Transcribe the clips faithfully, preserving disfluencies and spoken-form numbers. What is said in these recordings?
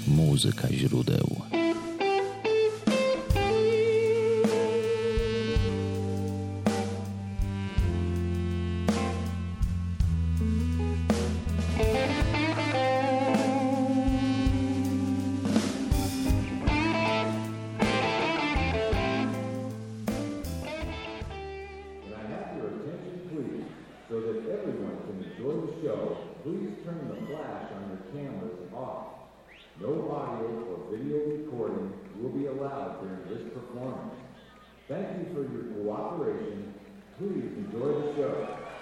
Muzyka źródeł. No audio or video recording will be allowed during this performance. Thank you for your cooperation. Please enjoy the show.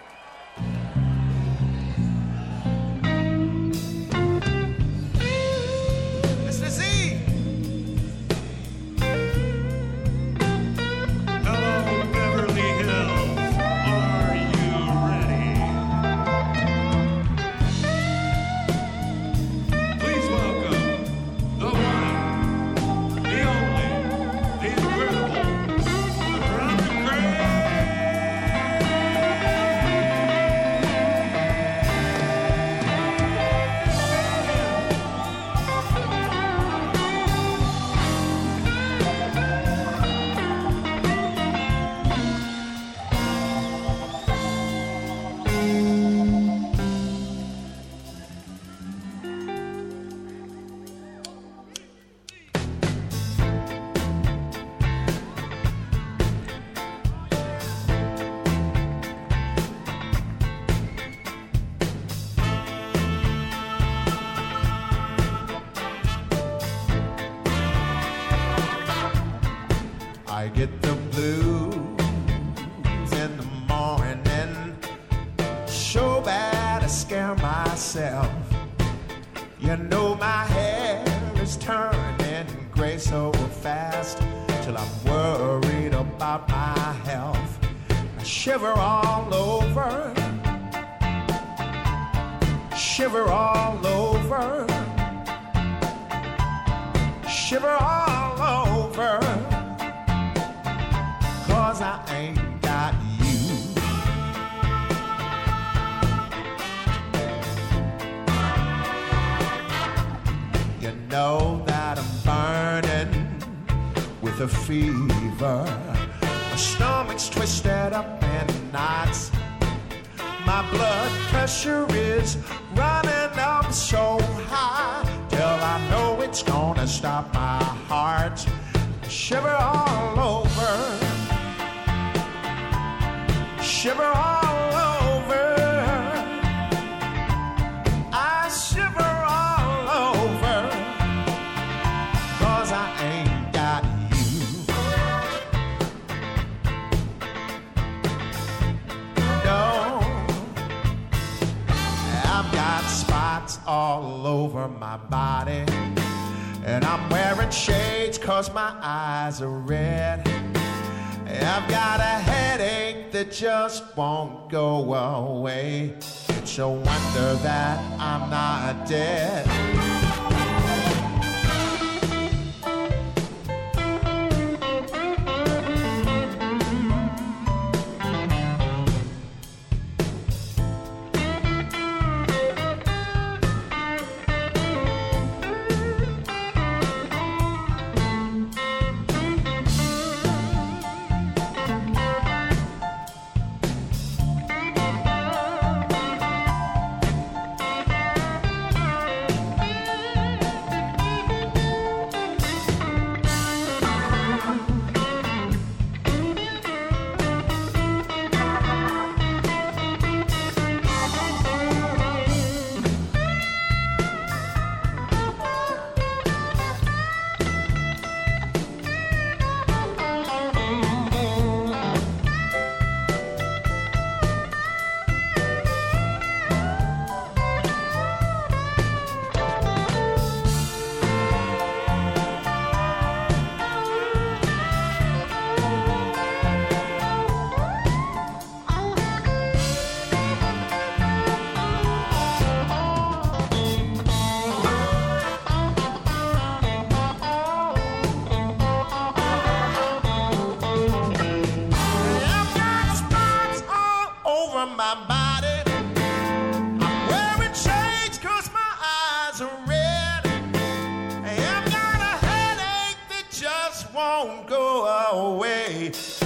Mister Z! Hello, Beverly Hills. Are you ready? Please welcome the one, the only, the incredible, Ronald Craig! I get the blues in the morning, so bad I scare myself. You know my hair is turning gray so fast, till I'm worried about my health. I shiver all over, shiver all over, shiver all over. 'Cause I ain't got you. You know that I'm burning with a fever. My stomach's twisted up in knots. My blood pressure is running up so high, till I know it's gonna stop my heart. Shiver all over, shiver all over. I shiver all over, 'cause I ain't got you. No, I've got spots all over my body, and I'm wearing shades 'cause my eyes are red. I've got a headache that just won't go away. It's a wonder that I'm not dead.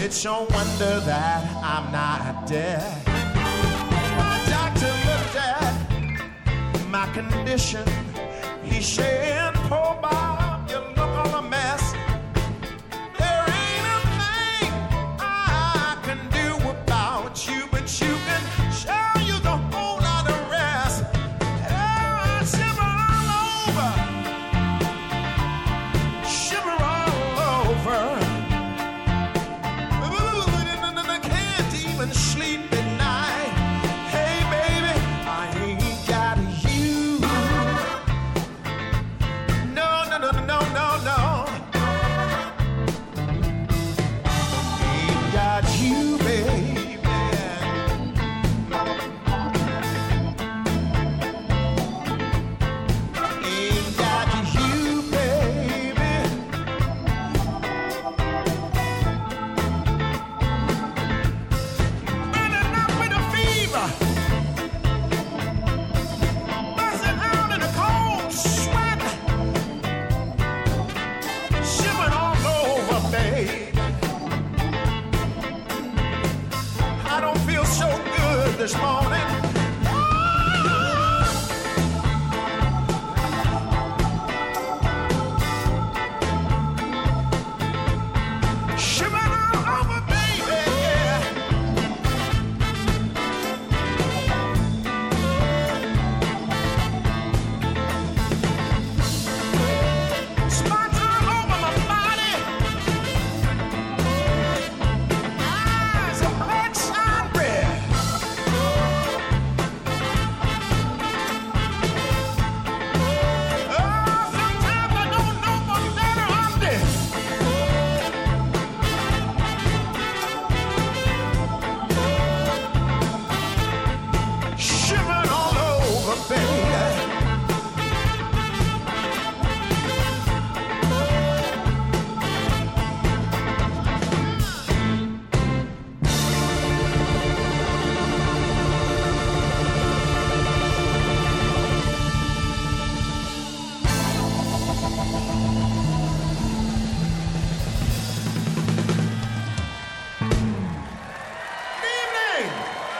It's a wonder that I'm not dead. My doctor looked at my condition. He said, poor Bob, you look all a mess. There ain't a thing I can do about you, but you can show you the whole lot of rest. Oh, I shiver all over, shiver all over. Sleep at night. Hey baby, I ain't got you. No, no, no, no, no, no. Ain't got you, baby. Ain't got you, baby. Buzzing out in a cold sweat, shivering all over, babe. I don't feel so good this morning. Shivering all over, baby. Spots all over my body. Eyes are bloodshot red. Oh, sometimes I don't know what better I'm doing. Shivering all over, baby. Evening.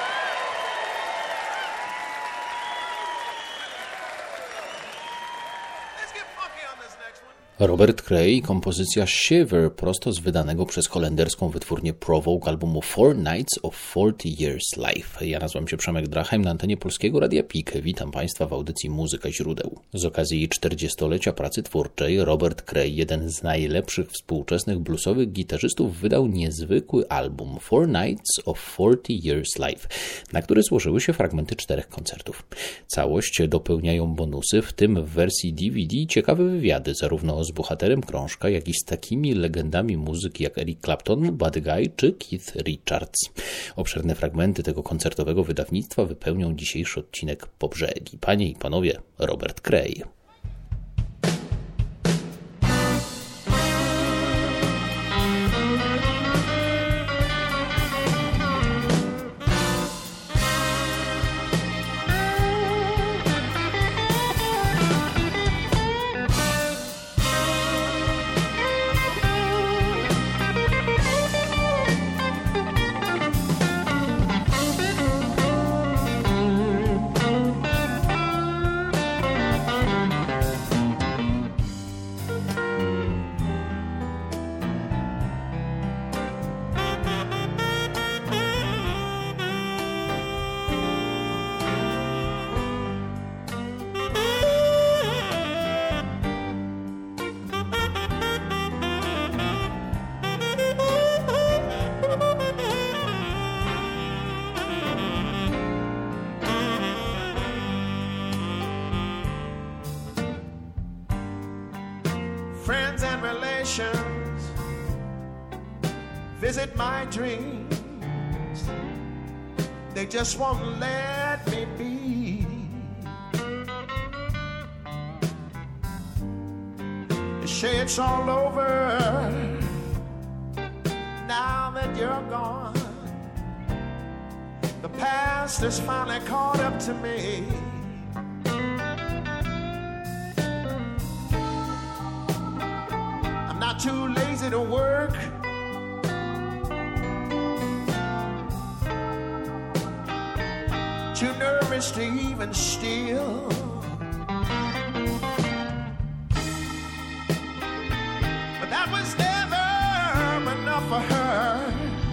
Let's get funky on this next one. Robert Cray, kompozycja Shiver prosto z wydanego przez holenderską wytwórnię Provoke albumu Four Nights of forty Years Life. Ja nazywam się Przemek Drachem, na antenie Polskiego Radia P I K. Witam Państwa w audycji Muzyka Źródeł. Z okazji czterdziestolecia pracy twórczej Robert Cray, jeden z najlepszych współczesnych bluesowych gitarzystów, wydał niezwykły album Four Nights of forty Years Life, na który złożyły się fragmenty czterech koncertów. Całość dopełniają bonusy, w tym w wersji D V D ciekawe wywiady zarówno z bohaterem krążka, jak i z takimi legendami muzyki jak Eric Clapton, Buddy Guy czy Keith Richards. Obszerne fragmenty tego koncertowego wydawnictwa wypełnią dzisiejszy odcinek Po brzegi. Panie i panowie, Robert Cray. Friends and relations visit my dreams. They just won't let me be. They say it's all over now that you're gone. The past has finally caught up to me. I'm not too lazy to work. too nervous to even steal. But that was never enough for her.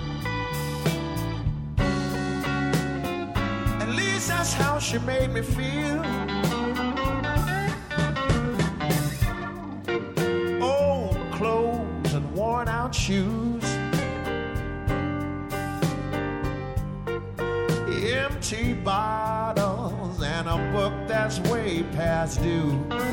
At least that's how she made me feel. Old clothes and worn out shoes, empty bottles and a book that's way past due.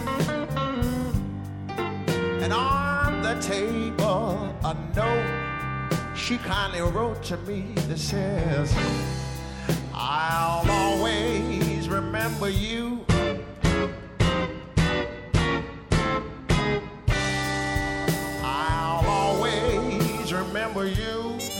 And on the table a note she kindly wrote to me that says, I'll always remember you. I'll always remember you.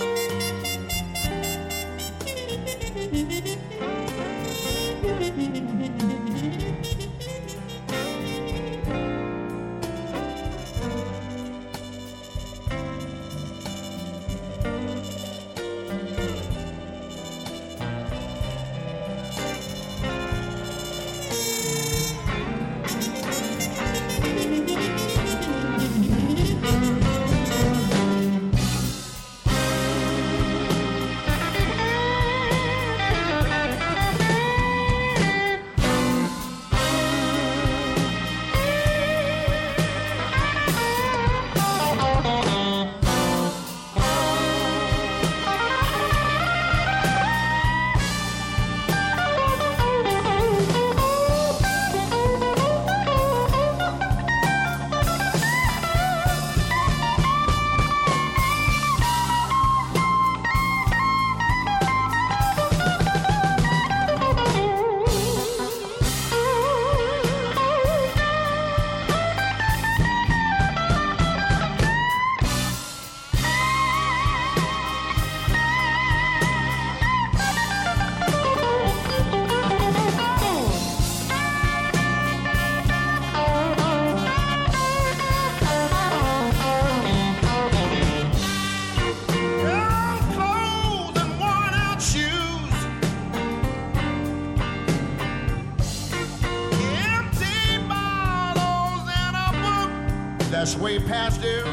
That's way past due.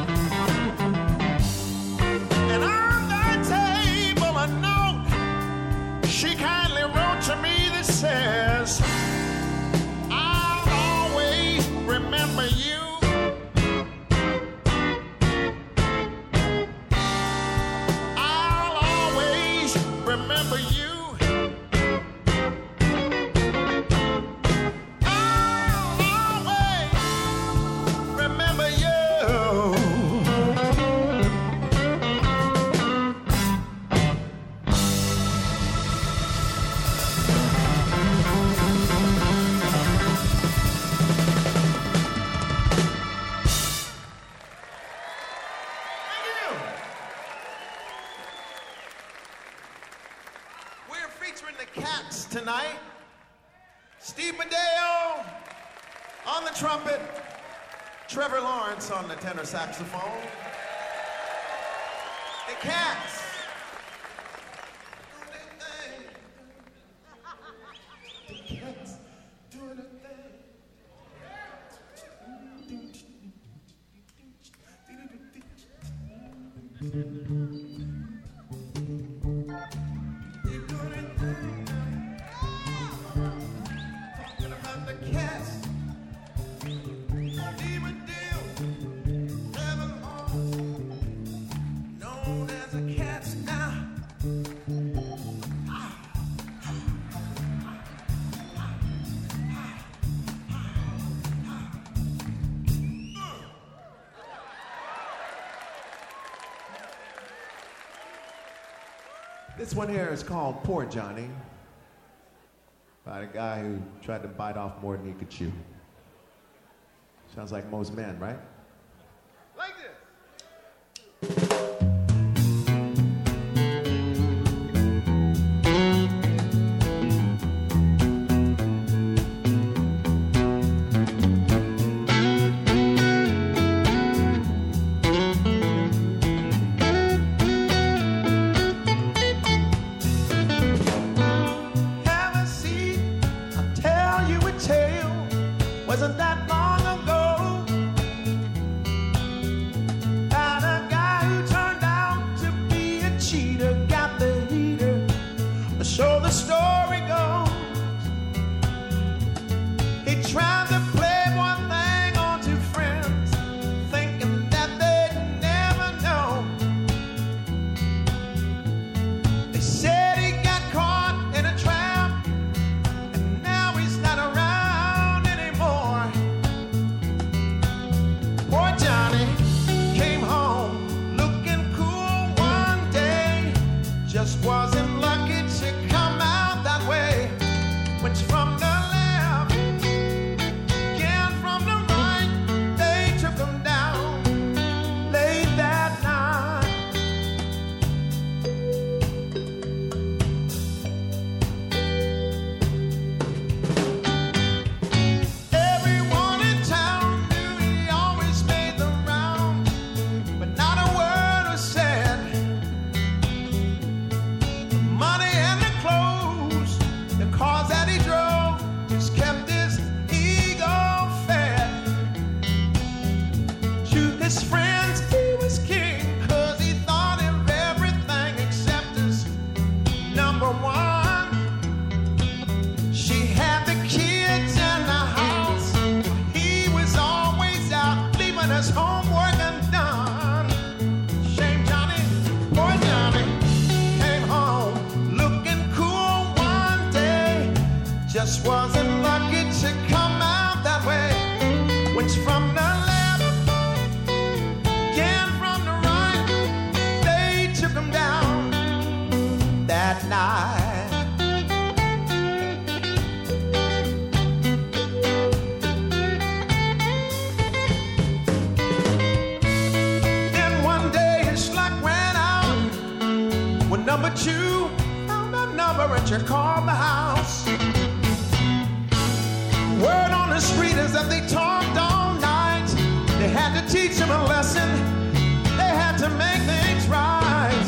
And on the table a note she kindly wrote to me that says, I'll always remember you. I'll always remember you. Tonight, Steve Medeo on the trumpet, Trevor Lawrence on the tenor saxophone, the Cats. The Cats doing a thing. This one here is called Poor Johnny, by a guy who tried to bite off more than he could chew. Sounds like most men, right? Like this. Ever So the story goes, he tried to play one thing on two friends, thinking that they'd never know. They said he got caught in a trap, and now he's not around anymore. Poor Johnny came home looking cool one day, just wasn't lucky to come out that way. Went from the left, again from the right, they took him down late that night. Everyone in town knew he always made the round, but not a word was said. The money and the clothes, the cars that he drove, just kept his ego fed. To his friends he was king, 'cause he thought of everything except his number one. She had the kids in the house, he was always out, leaving us homework undone. Shame Johnny, poor Johnny, came home looking cool one day, just wasn't lucky to come out that way. Went from the left, again from the right, they took him down that night. Then one day his luck ran out when number two found a number and you called the house. Word on the street is that they talked all night. They had to teach him a lesson. They had to make things right.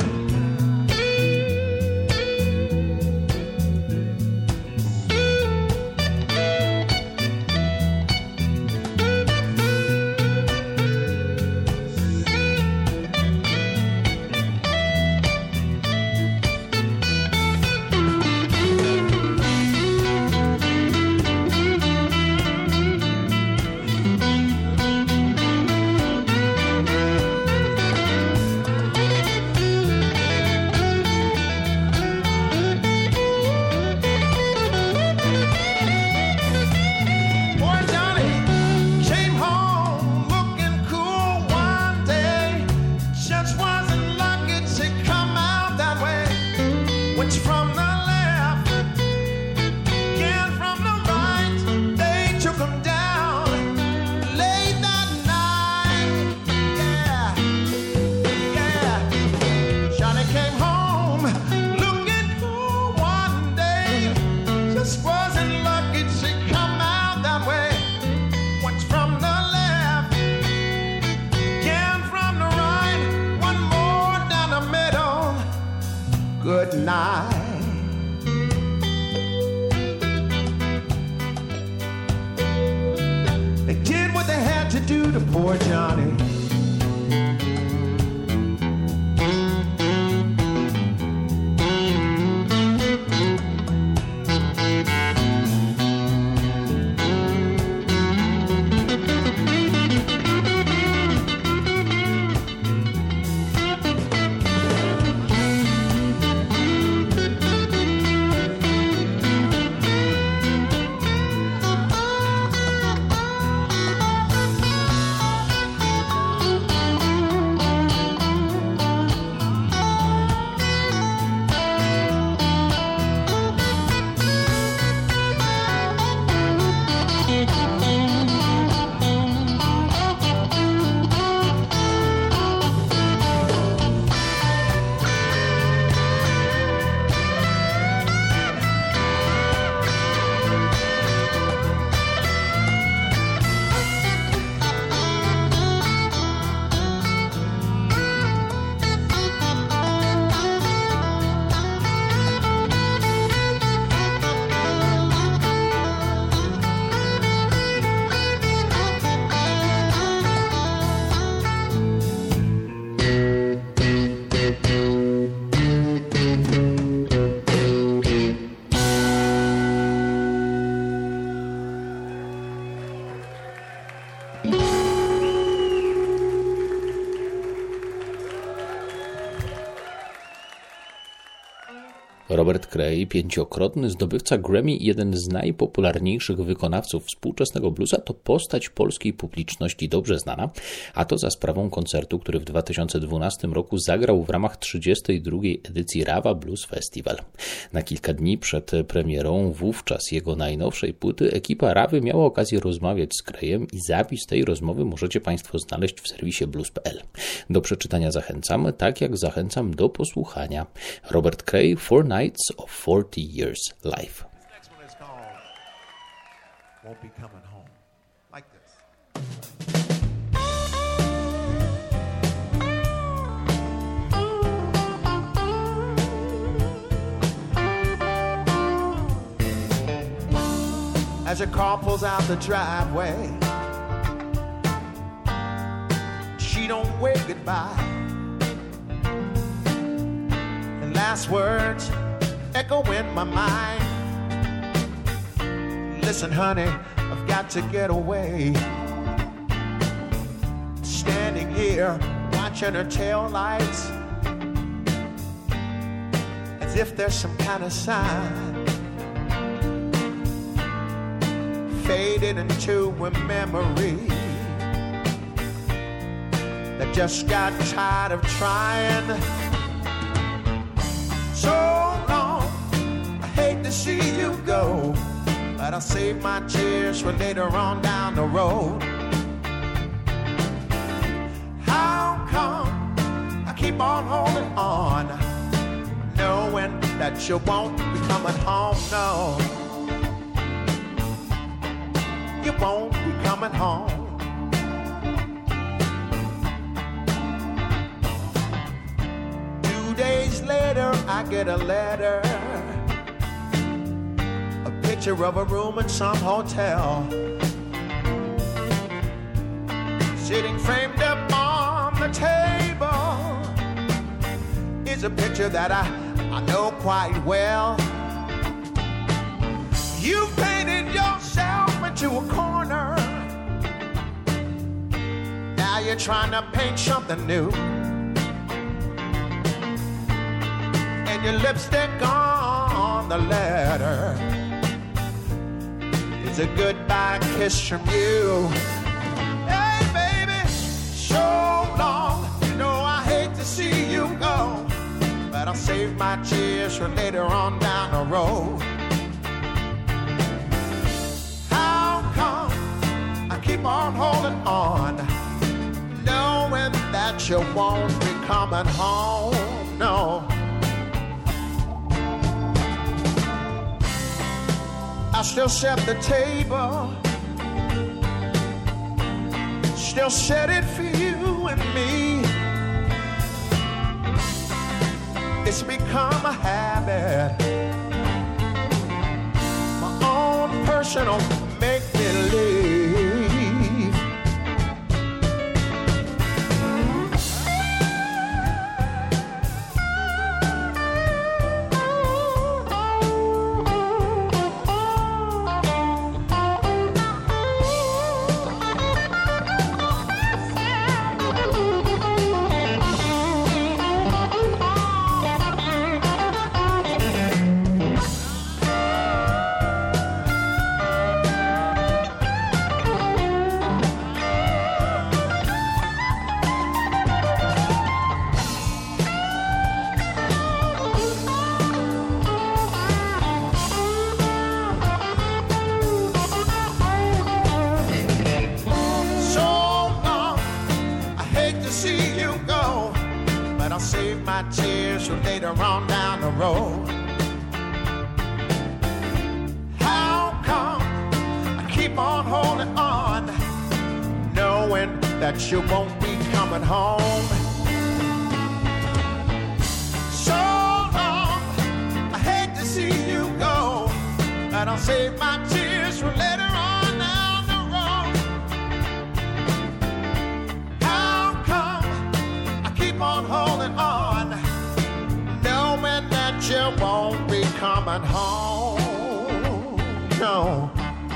Poor Johnny came home looking cool one day, just wasn't lucky to come out that way. Went from the left, again from the right, they took him down late that night. Yeah, yeah. Johnny came home looking cool one day, just wasn't lucky to come out that way. Went from the left, again from the right, one more down the middle. Good night. They did what they had to do to poor Johnny. Cray, pięciokrotny zdobywca Grammy i jeden z najpopularniejszych wykonawców współczesnego bluesa, to postać polskiej publiczności dobrze znana, a to za sprawą koncertu, który w dwa tysiące dwunastym roku zagrał w ramach trzydziestej drugiej edycji Rawa Blues Festival. Na kilka dni przed premierą wówczas jego najnowszej płyty ekipa Rawy miała okazję rozmawiać z Crayem i zapis tej rozmowy możecie Państwo znaleźć w serwisie blues kropka p l. Do przeczytania zachęcam, tak jak zachęcam do posłuchania. Robert Cray, Four Nights of forty Years Life. Next one is called Won't Be Coming Home. Like this. As your car pulls out the driveway, she don't wave goodbye. The last words echo in my mind. Listen, honey, I've got to get away. Standing here, watching her tail lights, as if there's some kind of sign. Faded into a memory that just got tired of trying. So long, I hate to see you go, but I'll save my tears for later on down the road. How come I keep on holding on, knowing that you won't be coming home? No, you won't be coming home. Two days later, I get a letter, a picture of a room in some hotel, sitting framed up on the table is a picture that I, I know quite well. You painted yourself into a corner, now you're trying to paint something new, and your lipstick on the letter is a goodbye kiss from you. Hey baby, so long, you know I hate to see you go, but I'll save my tears for later on down the road. Keep on holding on, knowing that you won't be coming home. No, I still set the table, still set it for you and me. It's become a habit, my own personal make-believe. Tears for later on down the road. How come I keep on holding on, knowing that you won't be coming home? So long, I hate to see you go, but I'll save my tears for later on down the road. How come I keep on holding on, you won't be coming home? No,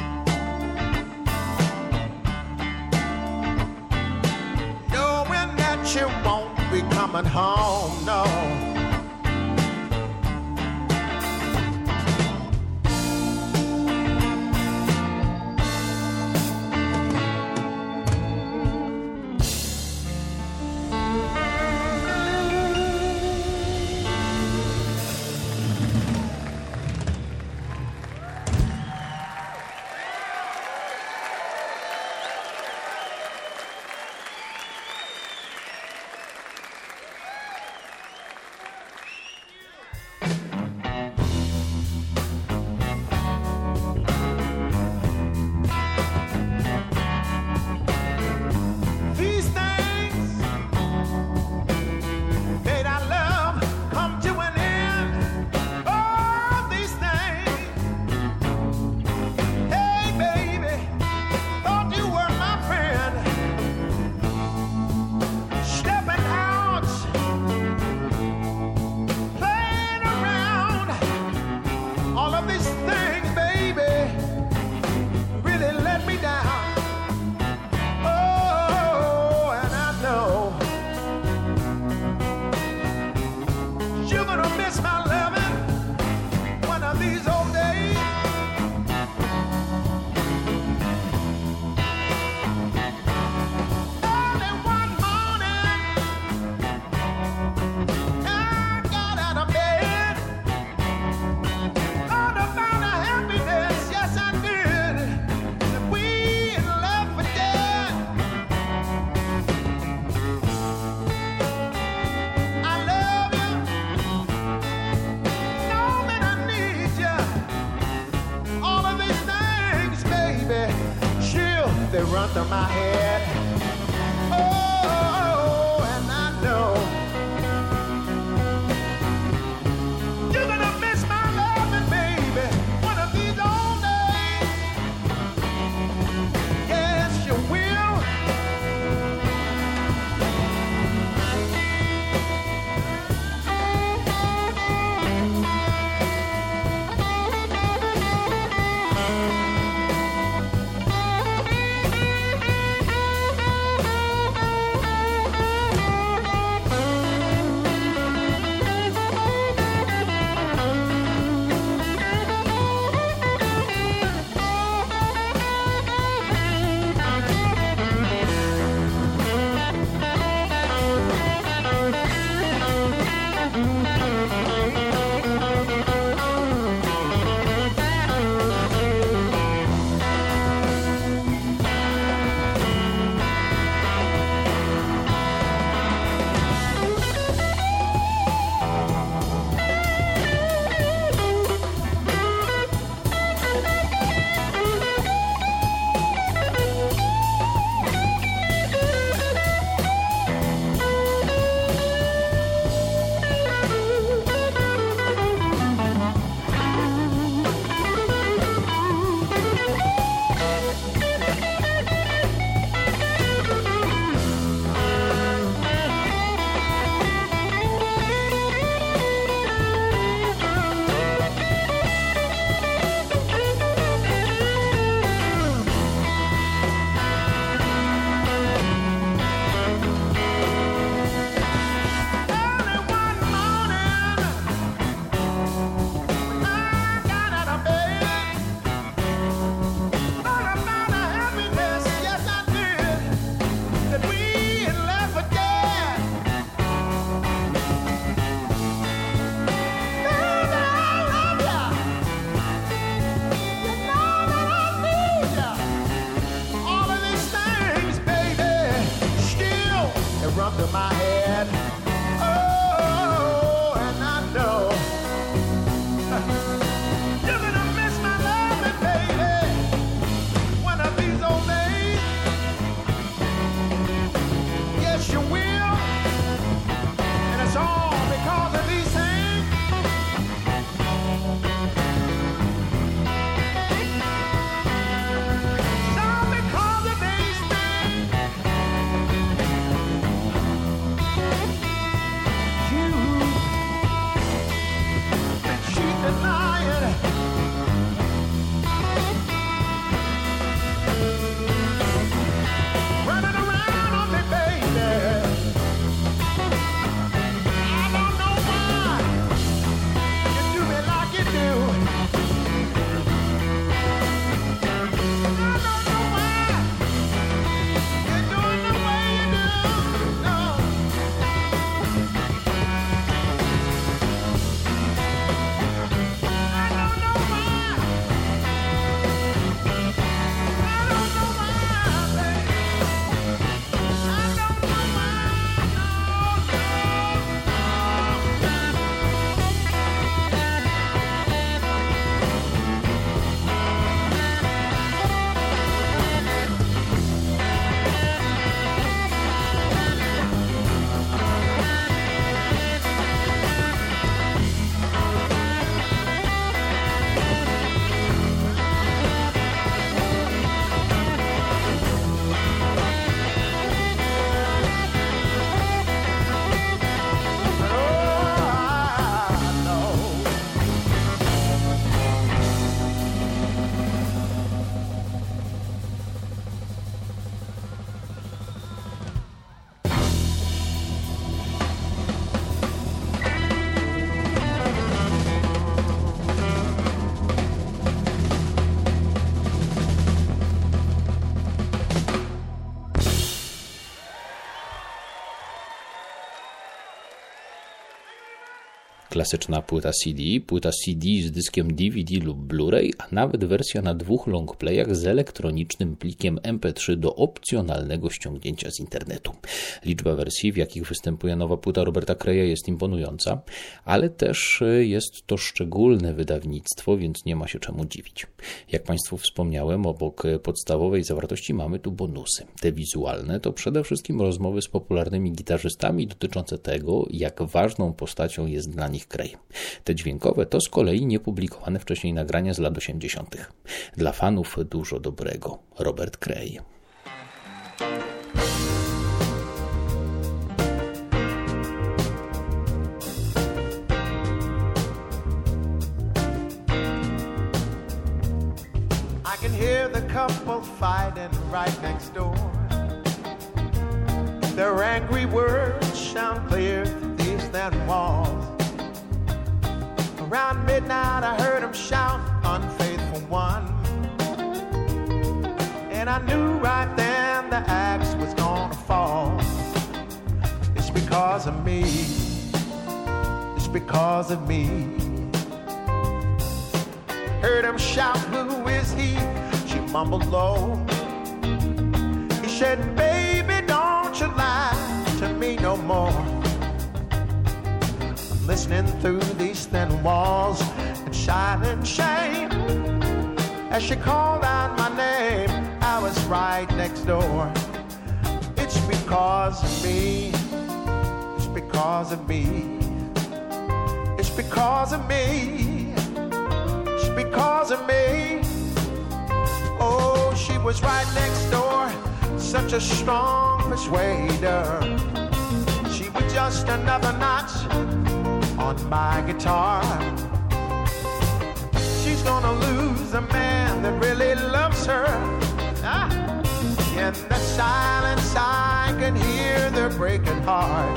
knowing that you won't be coming home. No, of these things, baby, really let me down. Oh, and I know you're gonna miss my loving one of these old days. Early one morning, I got out of bed. Thought about the happiness, yes I did, that we in love for dead. I love you, know that I need you. All of these things, baby, chill, they run through my head. Oh, and I know you're gonna miss my loving, baby, one of these old days. Yes, you will. Klasyczna płyta C D, płyta C D z dyskiem D V D lub Blu-ray, a nawet wersja na dwóch longplayach z elektronicznym plikiem M P trzy do opcjonalnego ściągnięcia z internetu. Liczba wersji, w jakich występuje nowa płyta Roberta Creya, jest imponująca, ale też jest to szczególne wydawnictwo, więc nie ma się czemu dziwić. Jak Państwu wspomniałem, obok podstawowej zawartości mamy tu bonusy. Te wizualne to przede wszystkim rozmowy z popularnymi gitarzystami dotyczące tego, jak ważną postacią jest dla nich Cray. Te dźwiękowe to z kolei niepublikowane wcześniej nagrania z lat osiemdziesiątych. Dla fanów dużo dobrego. Robert Cray. I can hear the couple fighting right next door. Their angry words sound clear through these thin walls. Around midnight I heard them shout, unfaithful one. And I knew right then the axe was gonna fall. It's because of me. It's because of me. Heard him shout, who is he? She mumbled low. He said, baby, don't you lie to me no more. I'm listening through these thin walls in silent shame. As she called out my name, I was right next door. It's because of me. It's because of me. It's because of me. It's because of me. Oh, she was right next door, such a strong persuader. She was just another notch on my guitar. She's gonna lose a man that really loves her. Ah. In the silence I can hear their breaking heart.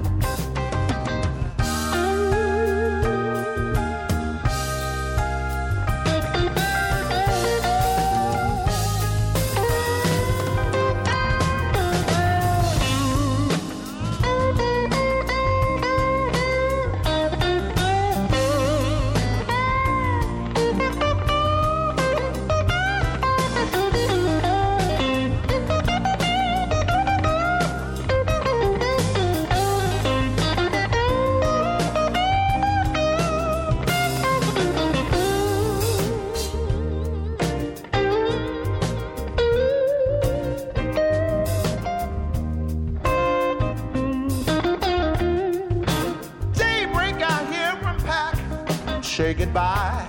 Say goodbye.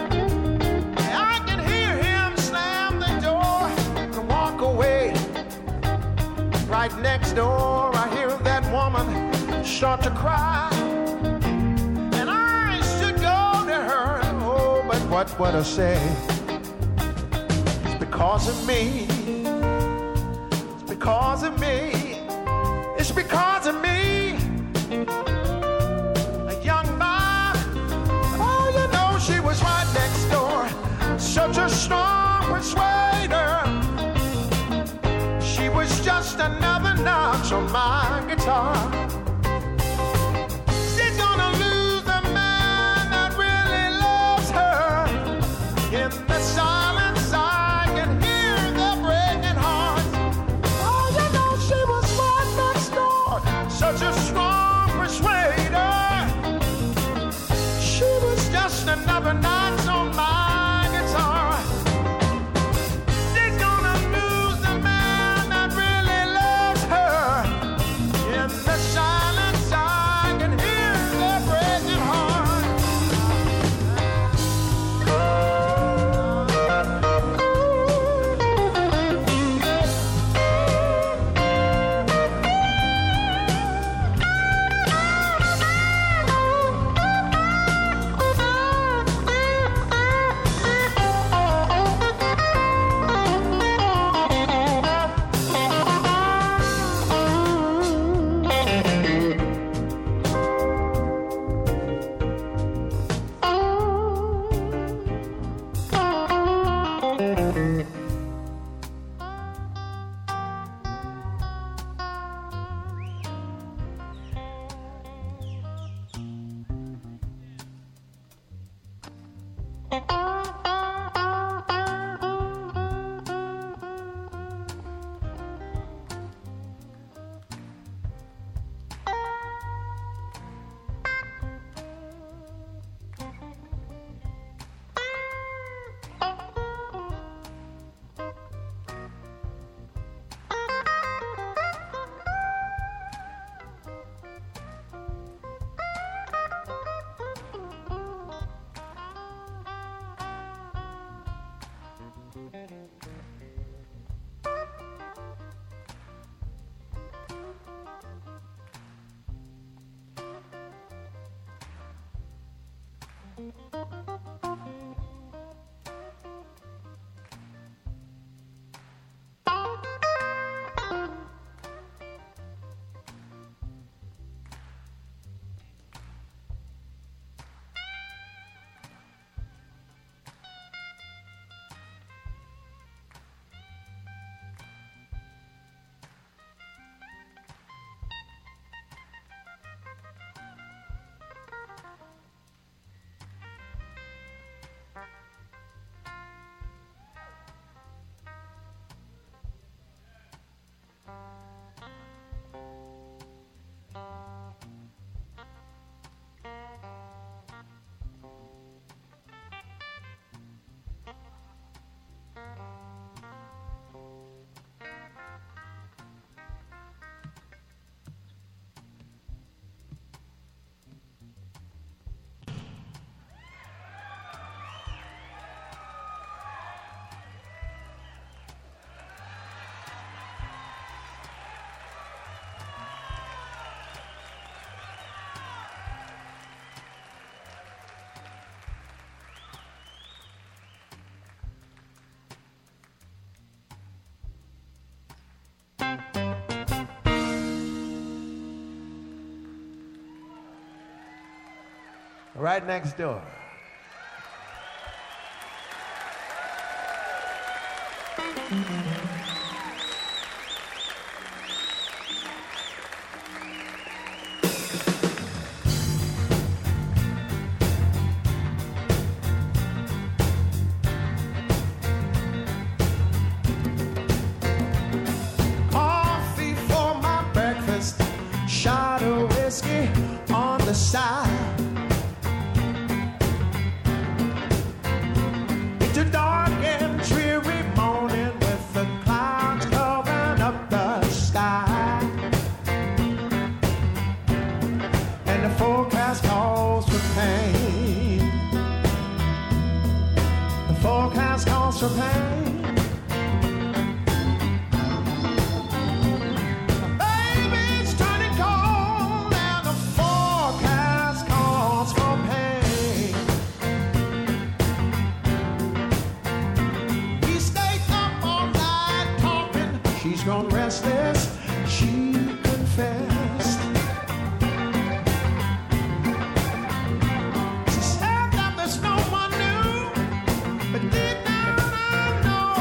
I can hear him slam the door and walk away. Right next door I hear that woman start to cry. And I should go to her, oh, but what would I say? It's because of me. It's because of me. It's because of me. She was right next door, such a strong persuader. She was just another notch on my guitar. She's gonna lose the man that really loves her. In the silence I can hear the breaking heart. Oh, you know she was right next door, such a strong persuader. She was just another notch on my guitar. She's gonna lose the man that really loves her. In the silence I can hear the breaking heart. Right next door. Coffee for my breakfast, shot of whiskey on the side. It's a dark and dreary morning with the clouds covering up the sky, and the forecast calls for pain. The forecast calls for pain. Baby, it's turning cold and the forecast calls for pain. We stayed up all night talking. She's grown restless, she confessed. She said that there's no one new, but deep down I know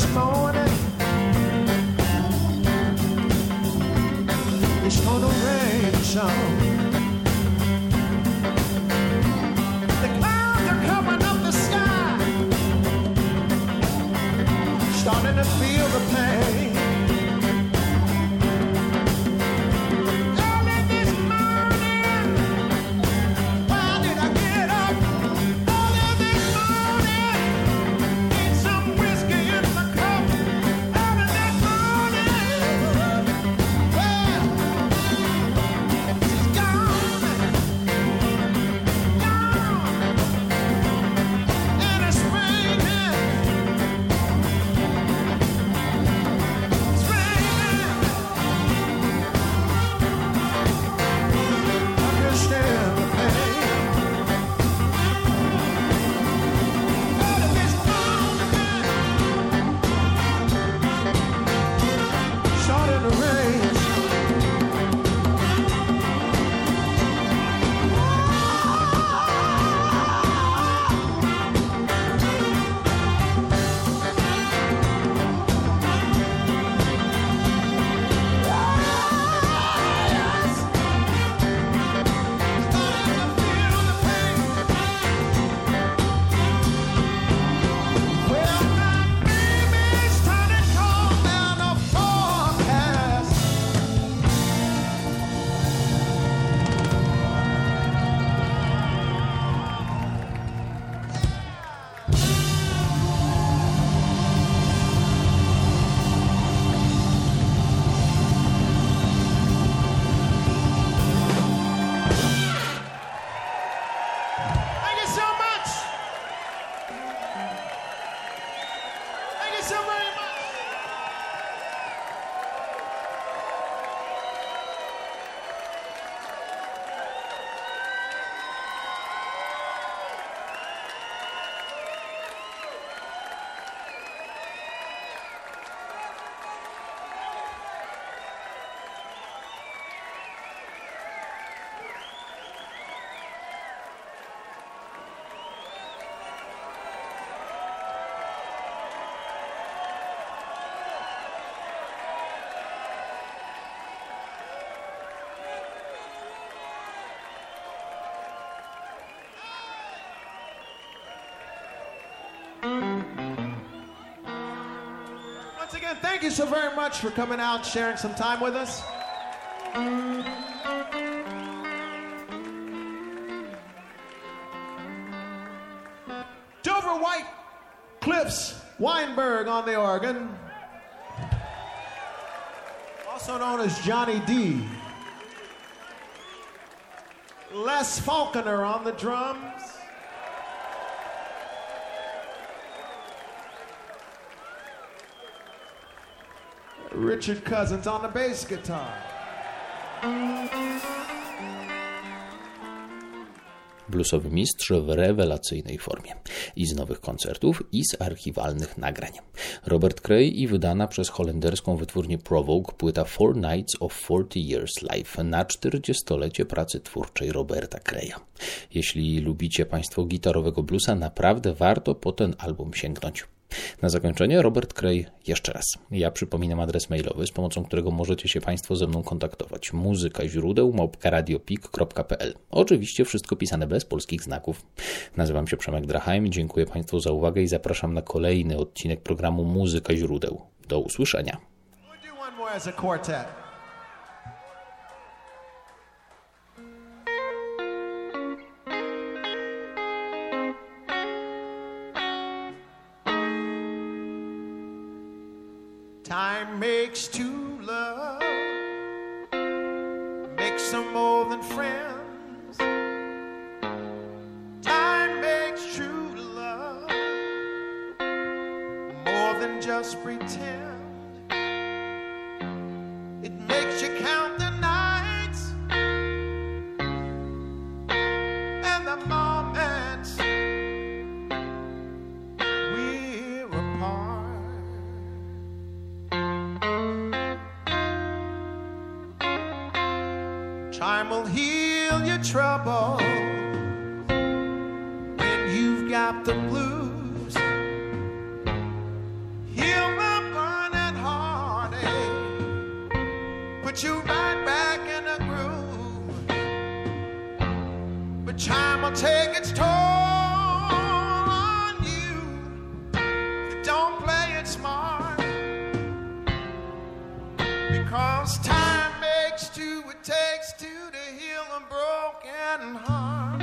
morning it's gonna rain some. The clouds are covering up the sky, starting to feel the pain. Early this morning, why did I get up? Early this morning, need some whiskey in my cup. Early this morning, well, she's gone, gone, and it's raining, it's raining. Understand the pain. Early this morning, starting to rain. Well, my baby's turning cold down the forecast. Thank you so much. Thank you so very much. Once again, thank you so very much for coming out and sharing some time with us. Dover White Cliffs Weinberg on the organ, also known as Johnny D. Les Falconer on the drums. Richard Cousins on the bass guitar. Bluesowy mistrz w rewelacyjnej formie. I z nowych koncertów, i z archiwalnych nagrań. Robert Cray i wydana przez holenderską wytwórnię Provoke płyta Four Nights of forty Years Live na czterdziestolecie pracy twórczej Roberta Craya. Jeśli lubicie Państwo gitarowego bluesa, naprawdę warto po ten album sięgnąć. Na zakończenie Robert Cray jeszcze raz. Ja przypominam adres mailowy, z pomocą którego możecie się Państwo ze mną kontaktować. muzyka źródeł małpka radiopik kropka p l. Oczywiście wszystko pisane bez polskich znaków. Nazywam się Przemek Drachheim, dziękuję Państwu za uwagę i zapraszam na kolejny odcinek programu Muzyka źródeł. Do usłyszenia. We'll do one more as a quartet. Time makes two love, makes them more than friends. Time makes true love, more than just pretend. It makes you count the nights and the moments we're apart. Time will heal your trouble when you've got the blues. Heal my put you right back in the groove. But time will take its toll on you if you don't play it smart. Because time makes two, it takes two to heal a broken heart.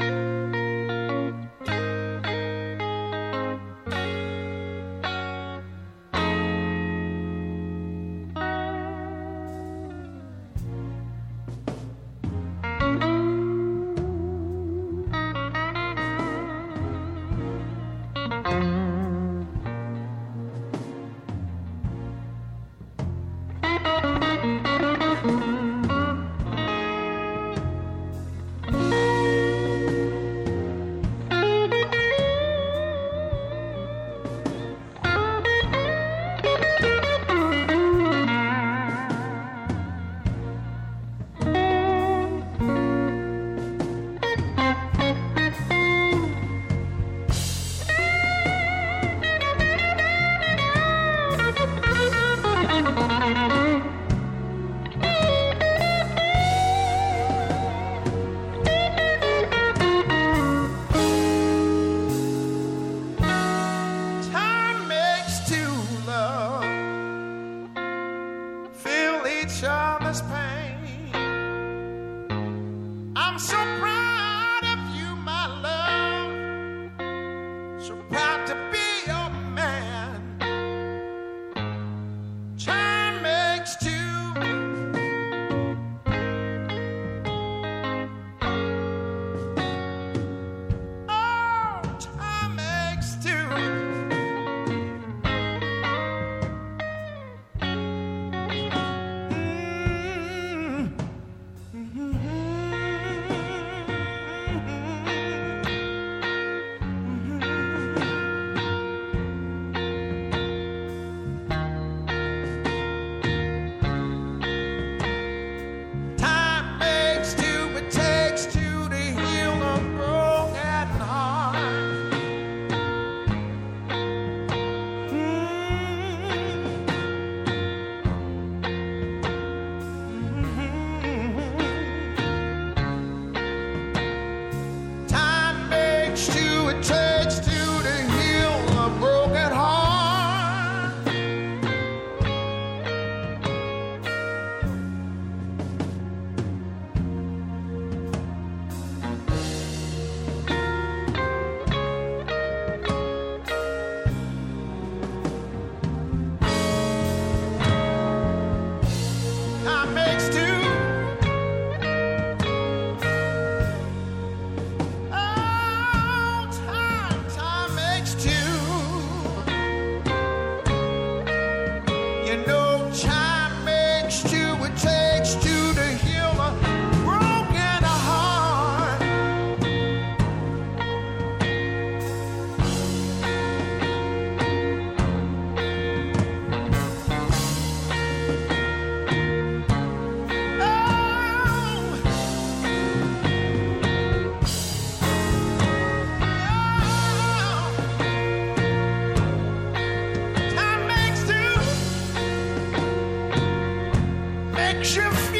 Makes you feel